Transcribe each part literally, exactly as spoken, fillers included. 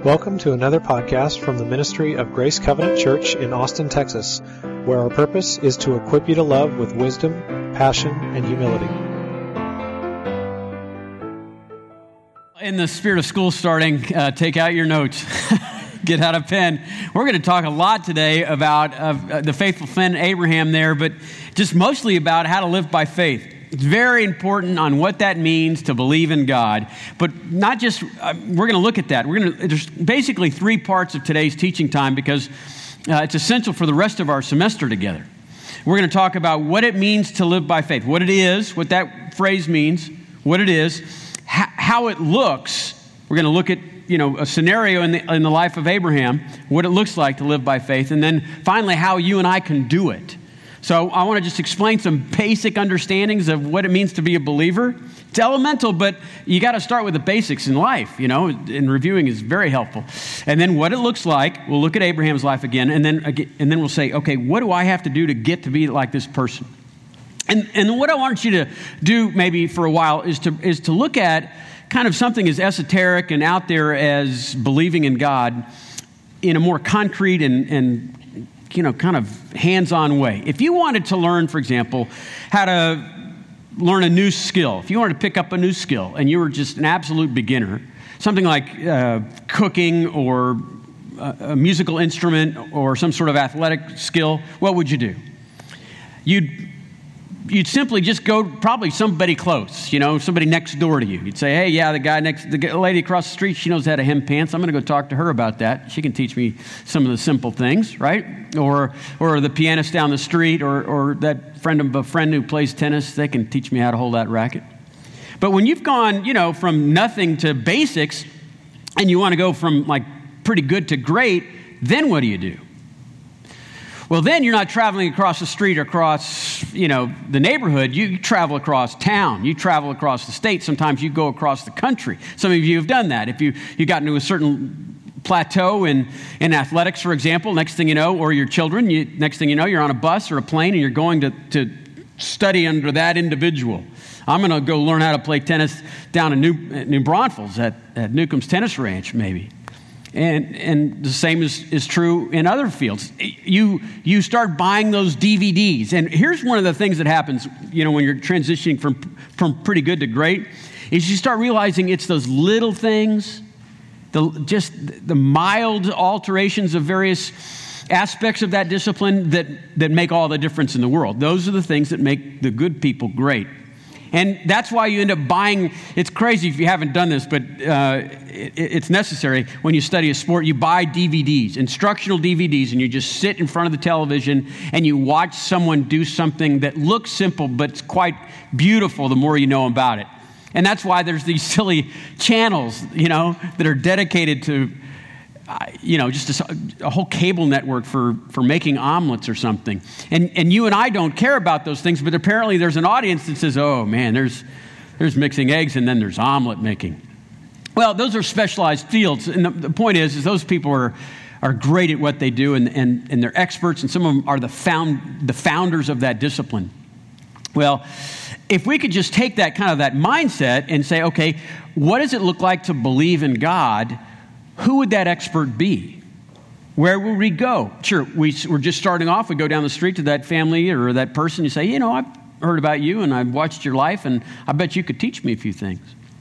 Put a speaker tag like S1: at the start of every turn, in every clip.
S1: Welcome to another podcast from the ministry of Grace Covenant Church in Austin, Texas, where our purpose is to equip you to love with wisdom, passion, and humility.
S2: In the spirit of school starting, uh, take out your notes. Get out a pen. We're going to talk a lot today about uh, the faithful friend Abraham there, but just mostly about how to live by faith. It's very important on what that means to believe in God, but not just, uh, we're going to look at that. We're going to, there's basically three parts of today's teaching time because uh, it's essential for the rest of our semester together. We're going to talk about what it means to live by faith, what it is, what that phrase means, what it is, ha- how it looks. We're going to look at, you know, a scenario in the, in the life of Abraham, what it looks like to live by faith, and then finally how you and I can do it. So I want to just explain some basic understandings of what it means to be a believer. It's elemental, but you got to start with the basics in life, you know, and reviewing is very helpful. And then what it looks like, we'll look at Abraham's life again, and then and then we'll say, okay, what do I have to do to get to be like this person? And and what I want you to do maybe for a while is to is to look at kind of something as esoteric and out there as believing in God in a more concrete and and you know, kind of hands-on way. If you wanted to learn, for example, how to learn a new skill, if you wanted to pick up a new skill and you were just an absolute beginner, something like uh, cooking or a, a musical instrument or some sort of athletic skill, what would you do? You'd You'd simply just go probably somebody close, you know, somebody next door to you. You'd say, hey, yeah, the guy next, the lady across the street, she knows how to hem pants. I'm going to go talk to her about that. She can teach me some of the simple things, right? Or or the pianist down the street or or that friend of a friend who plays tennis, they can teach me how to hold that racket. But when you've gone, you know, from nothing to basics and you want to go from like pretty good to great, then what do you do? Well, then you're not traveling across the street or across, you know, the neighborhood. You, you travel across town. You travel across the state. Sometimes you go across the country. Some of you have done that. If you, you got into a certain plateau in, in athletics, for example, next thing you know, or your children, you, next thing you know, you're on a bus or a plane and you're going to, to study under that individual. I'm going to go learn how to play tennis down in New, New Braunfels at, at Newcomb's Tennis Ranch, maybe. And and the same is, is true in other fields. You you start buying those D V Ds. And here's one of the things that happens, you know, when you're transitioning from, from pretty good to great, is you start realizing it's those little things, the just the mild alterations of various aspects of that discipline that, that make all the difference in the world. Those are the things that make the good people great. And that's why you end up buying, it's crazy if you haven't done this, but uh, it, it's necessary. When you study a sport, you buy D V Ds, instructional D V Ds, and you just sit in front of the television and you watch someone do something that looks simple, but it's quite beautiful the more you know about it. And that's why there's these silly channels, you know, that are dedicated to, uh, you know, just a, a whole cable network for, for making omelets or something. And and you and I don't care about those things, but apparently there's an audience that says, oh man, there's there's mixing eggs and then there's omelet making. Well, those are specialized fields. And the, the point is, is those people are are great at what they do and, and, and they're experts, and some of them are the found the founders of that discipline. Well, if we could just take that kind of that mindset and say, okay, what does it look like to believe in God? Who would that expert be? Where will we go? Sure, we, we're just starting off. We go down the street to that family or that person. You say, you know, I've heard about you and I've watched your life and I bet you could teach me a few things.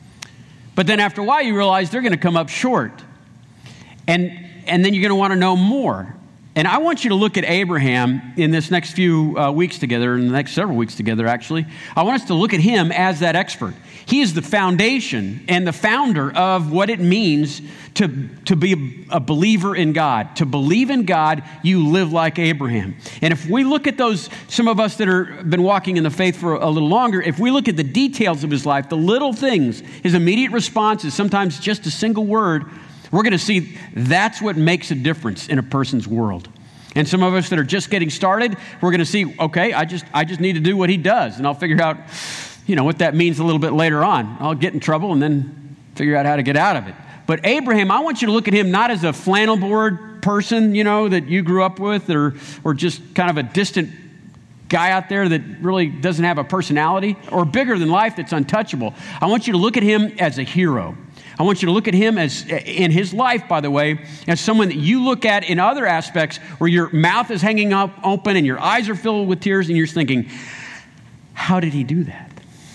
S2: But then after a while, you realize they're going to come up short. And, and then you're going to want to know more. And I want you to look at Abraham in this next few uh, weeks together, in the next several weeks together, actually. I want us to look at him as that expert. He is the foundation and the founder of what it means to, to be a believer in God. To believe in God, you live like Abraham. And if we look at those, some of us that have been walking in the faith for a little longer, if we look at the details of his life, the little things, his immediate responses, sometimes just a single word, we're going to see that's what makes a difference in a person's world. And some of us that are just getting started, we're going to see, okay, I just I just need to do what he does, and I'll figure out, you know, what that means a little bit later on. I'll get in trouble and then figure out how to get out of it. But Abraham, I want you to look at him not as a flannel board person, you know, that you grew up with, or or just kind of a distant guy out there that really doesn't have a personality, or bigger than life that's untouchable. I want you to look at him as a hero. I want you to look at him as, in his life, by the way, as someone that you look at in other aspects where your mouth is hanging up open and your eyes are filled with tears and you're thinking, how did he do that?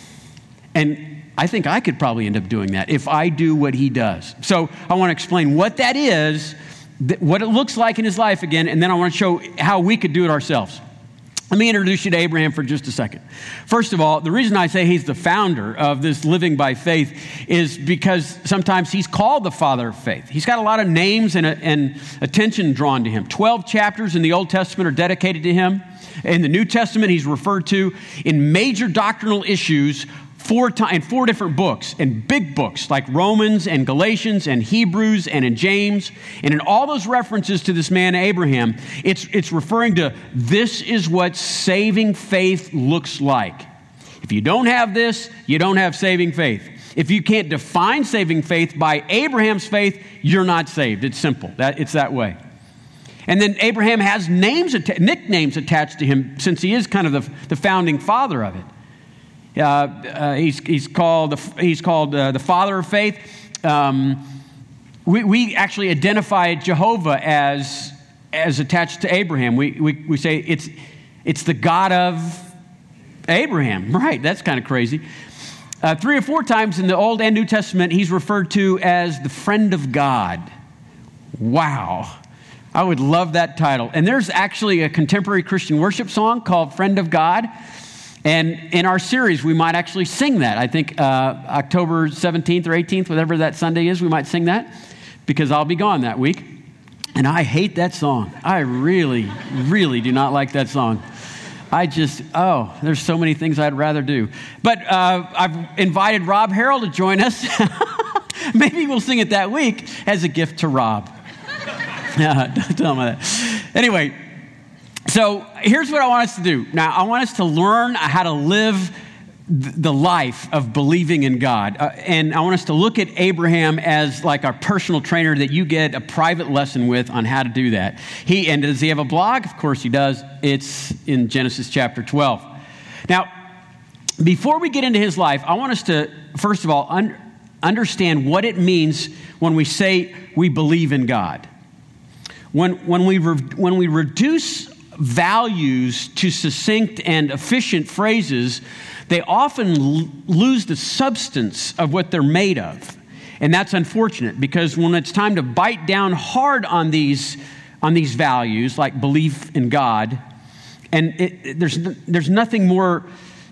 S2: And I think I could probably end up doing that if I do what he does. So I want to explain what that is, th- what it looks like in his life again, and then I want to show how we could do it ourselves. Let me introduce you to Abraham for just a second. First of all, the reason I say he's the founder of this living by faith is because sometimes he's called the father of faith. He's got a lot of names and, and attention drawn to him. Twelve chapters in the Old Testament are dedicated to him. In the New Testament, he's referred to in major doctrinal issues four times in four different books, in big books like Romans and Galatians and Hebrews and in James. And in all those references to this man Abraham, it's, it's referring to this is what saving faith looks like. If you don't have this, you don't have saving faith. If you can't define saving faith by Abraham's faith, you're not saved. It's simple. That, it's that way. And then Abraham has names, nicknames attached to him since he is kind of the, the founding father of it. Uh, uh, he's, he's called, the, he's called uh, the father of faith. Um, we, we actually identify Jehovah as, as attached to Abraham. We, we, we say it's, it's the God of Abraham. Right, that's kind of crazy. Uh, three or four times in the Old and New Testament, he's referred to as the friend of God. Wow. I would love that title. And there's actually a contemporary Christian worship song called Friend of God. And in our series, we might actually sing that. I think uh, October seventeenth or eighteenth, whatever that Sunday is, we might sing that because I'll be gone that week. And I hate that song. I really, really do not like that song. I just, oh, there's so many things I'd rather do. But uh, I've invited Rob Harrell to join us. Maybe we'll sing it that week as a gift to Rob. Yeah, don't tell him that. Anyway, so here's what I want us to do. Now, I want us to learn how to live th- the life of believing in God. Uh, and I want us to look at Abraham as like our personal trainer that you get a private lesson with on how to do that. He, and does he have a blog? Of course he does. It's in Genesis chapter twelve. Now, before we get into his life, I want us to, first of all, un- understand what it means when we say we believe in God. When, when, we re- when we reduce values to succinct and efficient phrases, they often l- lose the substance of what they're made of. And that's unfortunate because when it's time to bite down hard on these, on these values, like belief in God, and it, it, there's, there's nothing more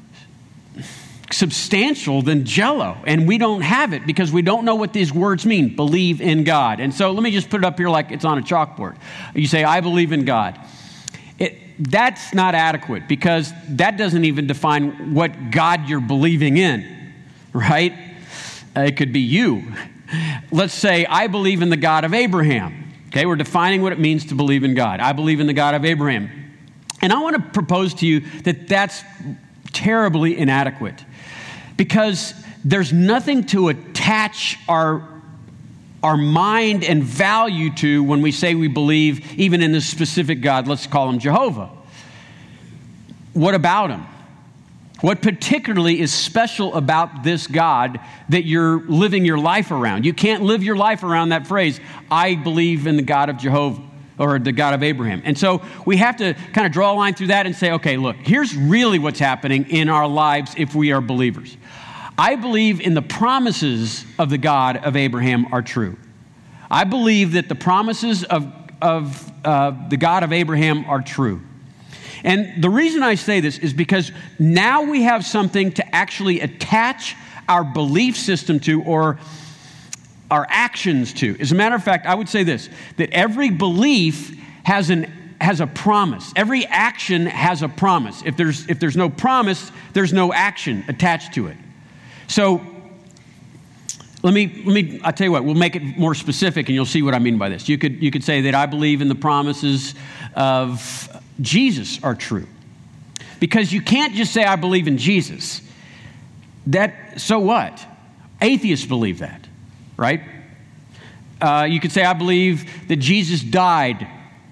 S2: substantial than Jell-O, and we don't have it because we don't know what these words mean, believe in God. And so let me just put it up here like it's on a chalkboard. You say, I believe in God. It, that's not adequate because that doesn't even define what God you're believing in, right? Uh, it could be you. Let's say, I believe in the God of Abraham. Okay, we're defining what it means to believe in God. I believe in the God of Abraham. And I want to propose to you that that's terribly inadequate. Because there's nothing to attach our, our mind and value to when we say we believe even in this specific God. Let's call him Jehovah. What about him? What particularly is special about this God that you're living your life around? You can't live your life around that phrase, I believe in the God of Jehovah or the God of Abraham. And so we have to kind of draw a line through that and say, okay, look, here's really what's happening in our lives if we are believers. I believe in the promises of the God of Abraham are true. I believe that the promises of, of uh, the God of Abraham are true. And the reason I say this is because now we have something to actually attach our belief system to or our actions to. As a matter of fact, I would say this, that every belief has an has a promise. Every action has a promise. If there's if there's no promise, there's no action attached to it. So let me let me I'll tell you what, we'll make it more specific and you'll see what I mean by this. You could you could say that I believe in the promises of Jesus are true. Because you can't just say I believe in Jesus. That so what? Atheists believe that, right? Uh, you could say I believe that Jesus died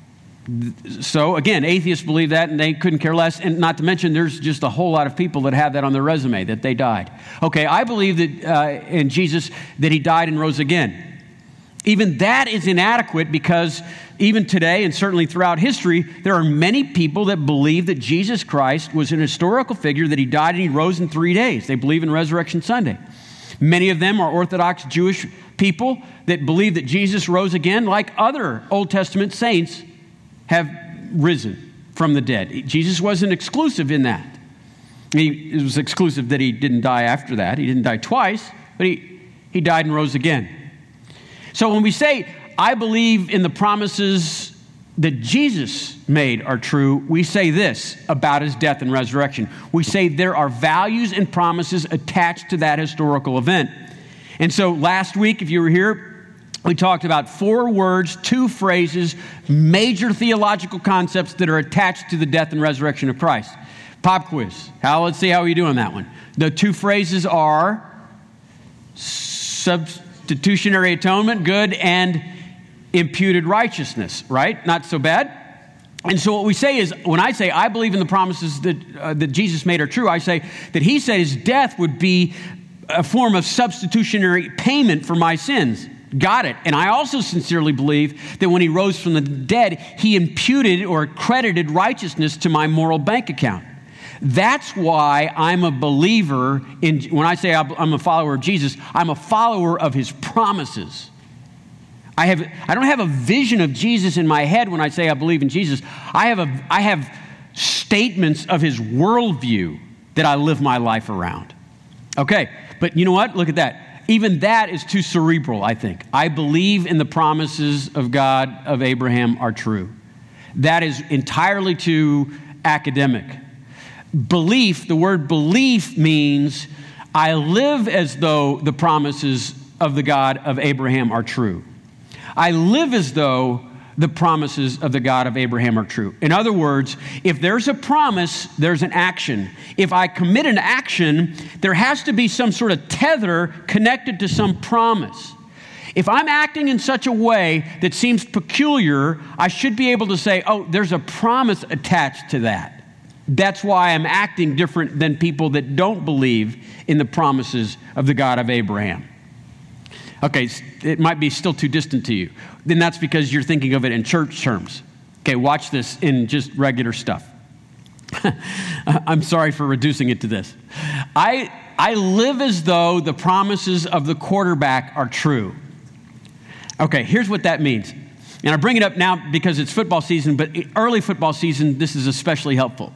S2: So again, atheists believe that and they couldn't care less. And not to mention, there's just a whole lot of people that have that on their resume, that they died. Okay, I believe that uh, in Jesus, that he died and rose again. Even that is inadequate because even today and certainly throughout history, there are many people that believe that Jesus Christ was an historical figure, that he died and he rose in three days. They believe in Resurrection Sunday. Many of them are Orthodox Jewish people that believe that Jesus rose again, like other Old Testament saints have risen from the dead. Jesus wasn't exclusive in that. He, it was exclusive that he didn't die after that. He didn't die twice, but he, he died and rose again. So when we say, I believe in the promises that Jesus made are true, we say this about his death and resurrection. We say there are values and promises attached to that historical event. And so last week, if you were here, we talked about four words, two phrases, major theological concepts that are attached to the death and resurrection of Christ. Pop quiz. How? Let's see how you do on that one. The two phrases are substitutionary atonement, good, and imputed righteousness, right? Not so bad. And so what we say is, when I say I believe in the promises that uh, that Jesus made are true, I say that he said his death would be a form of substitutionary payment for my sins. Got it. And I also sincerely believe that when he rose from the dead, he imputed or credited righteousness to my moral bank account. That's why I'm a believer in, when I say I'm a follower of Jesus, I'm a follower of his promises. I have, I don't have a vision of Jesus in my head when I say I believe in Jesus. I have a, I have statements of his worldview that I live my life around. Okay, but you know what? Look at that. Even that is too cerebral, I think. I believe in the promises of God of Abraham are true. That is entirely too academic. Belief, the word belief means I live as though the promises of the God of Abraham are true. I live as though the promises of the God of Abraham are true. In other words, if there's a promise, there's an action. If I commit an action, there has to be some sort of tether connected to some promise. If I'm acting in such a way that seems peculiar, I should be able to say, oh, there's a promise attached to that. That's why I'm acting different than people that don't believe in the promises of the God of Abraham. Okay, it might be still too distant to you. Then that's because you're thinking of it in church terms. Okay, watch this in just regular stuff. I'm sorry for reducing it to this. I, I live as though the promises of the quarterback are true. Okay, here's what that means. And I bring it up now because it's football season, but early football season, this is especially helpful.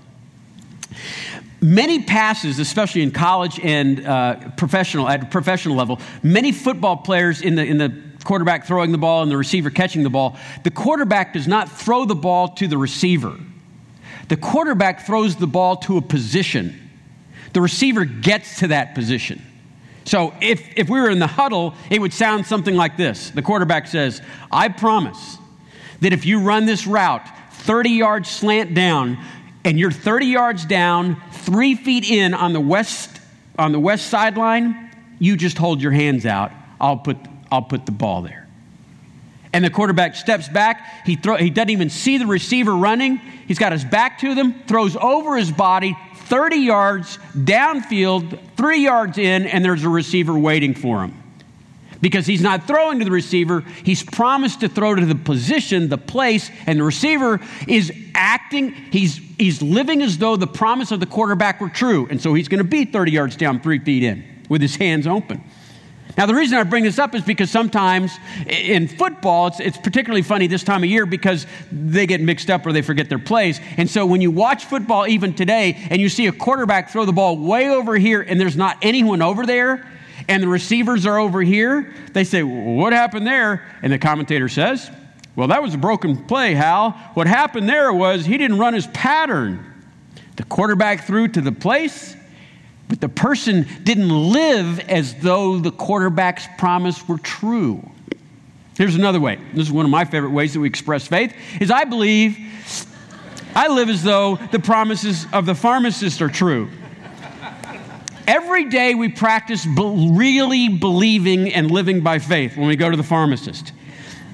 S2: Many passes, especially in college and uh, professional at professional level, many football players in the in the quarterback throwing the ball and the receiver catching the ball, the quarterback does not throw the ball to the receiver. The quarterback throws the ball to a position. The receiver gets to that position. So if if we were in the huddle, it would sound something like this. The quarterback says, "I promise that if you run this route thirty yards slant down, and you're thirty yards down, three feet in on the west on the west sideline, you just hold your hands out. I'll put I'll put the ball there." And the quarterback steps back. He throw, he doesn't even see the receiver running. He's got his back to them, throws over his body thirty yards downfield, three yards in, and there's a receiver waiting for him. Because he's not throwing to the receiver, he's promised to throw to the position, the place, and the receiver is acting, he's he's living as though the promise of the quarterback were true. And so he's going to be thirty yards down, three feet in, with his hands open. Now, the reason I bring this up is because sometimes in football, it's, it's particularly funny this time of year because they get mixed up or they forget their plays. And so when you watch football even today and you see a quarterback throw the ball way over here and there's not anyone over there, and the receivers are over here, they say, well, what happened there? And the commentator says, well, that was a broken play, Hal. What happened there was he didn't run his pattern. The quarterback threw to the place, but the person didn't live as though the quarterback's promise were true. Here's another way. This is one of my favorite ways that we express faith, is I believe, I live as though the promises of the pharmacist are true. Every day we practice be- really believing and living by faith when we go to the pharmacist.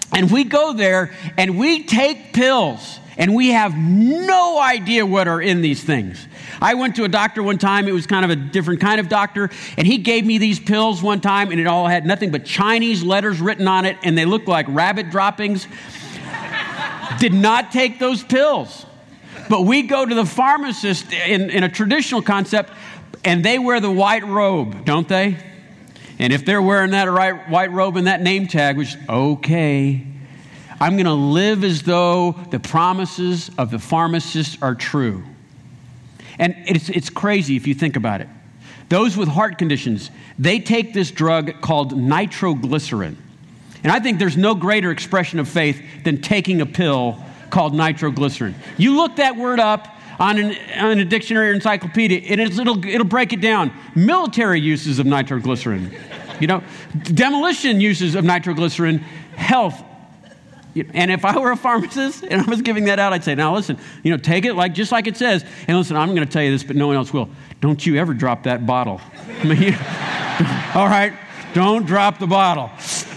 S2: And we go there and we take pills and we have no idea what are in these things. I went to a doctor one time. It was kind of a different kind of doctor. And he gave me these pills one time and it all had nothing but Chinese letters written on it. And they looked like rabbit droppings. Did not take those pills. But we go to the pharmacist in, in a traditional concept and they wear the white robe, don't they? And if they're wearing that right, white robe and that name tag, which is okay, I'm going to live as though the promises of the pharmacist are true. And it's, it's crazy if you think about it. Those with heart conditions, they take this drug called nitroglycerin. And I think there's no greater expression of faith than taking a pill called nitroglycerin. You look that word up on, an, on a dictionary or encyclopedia, and it's, it'll, it'll break it down. Military uses of nitroglycerin, you know, demolition uses of nitroglycerin, health. And if I were a pharmacist and I was giving that out, I'd say, now listen, you know, take it like just like it says. And listen, I'm going to tell you this, but no one else will. Don't you ever drop that bottle. I mean, you, all right, don't drop the bottle.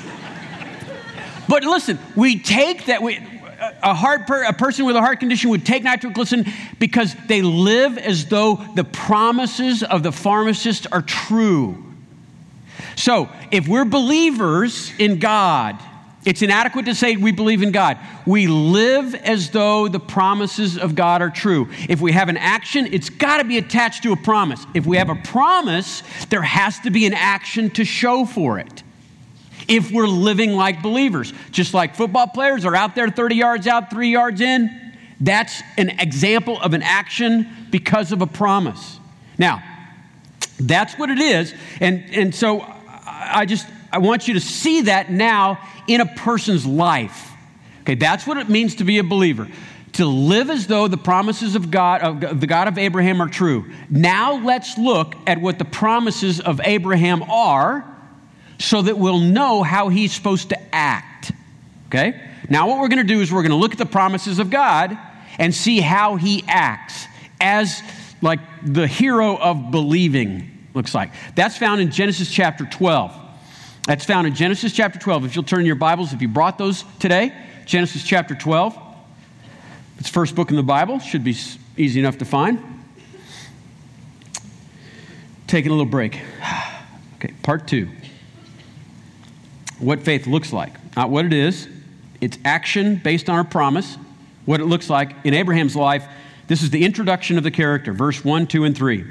S2: But listen, we take that, we, a, heart per, a person with a heart condition would take nitroglycerin because they live as though the promises of the pharmacist are true. So if we're believers in God, it's inadequate to say we believe in God. We live as though the promises of God are true. If we have an action, it's got to be attached to a promise. If we have a promise, there has to be an action to show for it. If we're living like believers, just like football players are out there thirty yards out, three yards in, that's an example of an action because of a promise. Now, that's what it is. And, and so I just, I want you to see that now in a person's life. Okay, that's what it means to be a believer. To live as though the promises of God, of the God of Abraham are true. Now let's look at what the promises of Abraham are so that we'll know how he's supposed to act. Okay? Now what we're going to do is we're going to look at the promises of God and see how he acts as like the hero of believing looks like. That's found in Genesis chapter twelve. That's found in Genesis chapter twelve. If you'll turn your Bibles, if you brought those today, Genesis chapter twelve. It's the first book in the Bible. Should be easy enough to find. Taking a little break. Okay, part two. What faith looks like. Not what it is. It's action based on a promise. What it looks like in Abraham's life. This is the introduction of the character. Verse one, two, and three.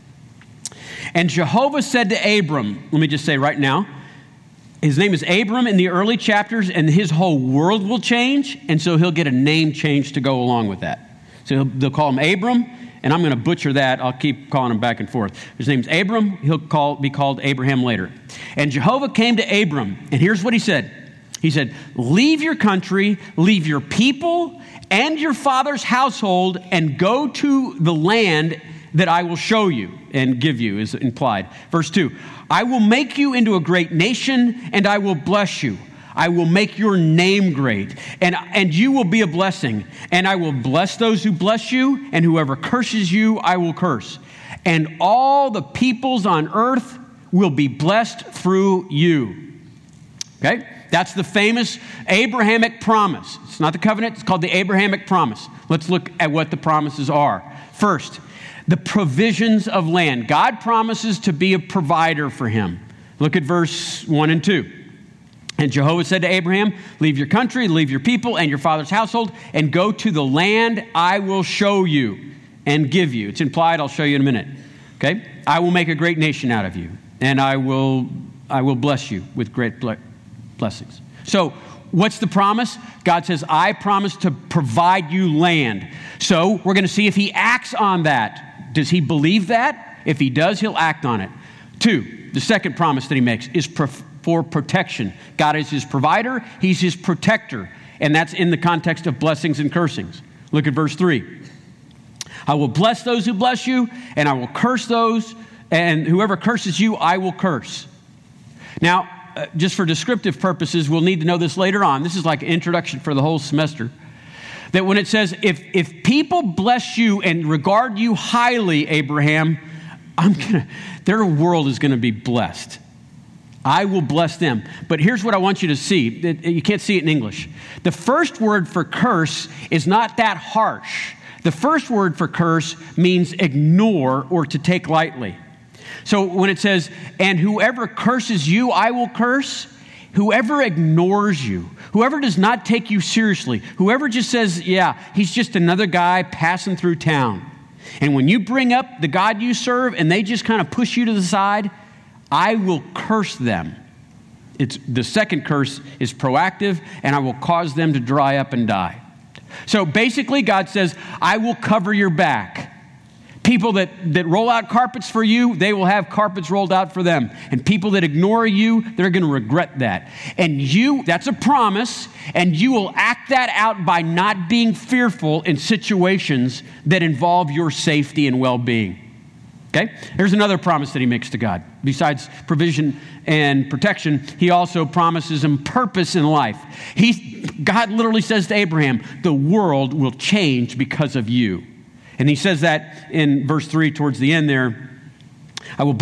S2: And Jehovah said to Abram, let me just say right now, his name is Abram in the early chapters, and his whole world will change, and so he'll get a name change to go along with that. So they'll call him Abram, and I'm going to butcher that. I'll keep calling him back and forth. His name's Abram. He'll call, be called Abraham later. And Jehovah came to Abram, and here's what he said. He said, leave your country, leave your people and your father's household, and go to the land that I will show you and give you, is implied. Verse two, I will make you into a great nation, and I will bless you. I will make your name great, and, and you will be a blessing. And I will bless those who bless you, and whoever curses you, I will curse. And all the peoples on earth will be blessed through you. Okay? That's the famous Abrahamic promise. It's not the covenant, it's called the Abrahamic promise. Let's look at what the promises are. First, the provisions of land. God promises to be a provider for him. Look at verse one and two. And Jehovah said to Abraham, leave your country, leave your people and your father's household, and go to the land I will show you and give you. It's implied, I'll show you in a minute. Okay? I will make a great nation out of you, and I will, I will bless you with great blessings. So, what's the promise? God says, I promise to provide you land. So, we're going to see if he acts on that. Does he believe that? If he does, he'll act on it. Two, the second promise that he makes is for protection. God is his provider. He's his protector. And that's in the context of blessings and cursings. Look at verse three. I will bless those who bless you, and I will curse those, and whoever curses you, I will curse. Now, uh, just for descriptive purposes, we'll need to know this later on. This is like an introduction for the whole semester. That when it says, if, if people bless you and regard you highly, Abraham, I'm gonna, their world is going to be blessed. I will bless them. But here's what I want you to see. You can't see it in English. The first word for curse is not that harsh. The first word for curse means ignore or to take lightly. So when it says, and whoever curses you, I will curse, whoever ignores you, whoever does not take you seriously, whoever just says, yeah, he's just another guy passing through town. And when you bring up the God you serve and they just kind of push you to the side, I will curse them. It's the second curse is proactive, and I will cause them to dry up and die. So basically, God says, I will cover your back. People that, that roll out carpets for you, they will have carpets rolled out for them. And people that ignore you, they're going to regret that. And you, that's a promise, and you will act that out by not being fearful in situations that involve your safety and well-being. Okay? Here's another promise that he makes to God. Besides provision and protection, he also promises him purpose in life. He, God literally says to Abraham, the world will change because of you. And he says that in verse three towards the end there, I will bless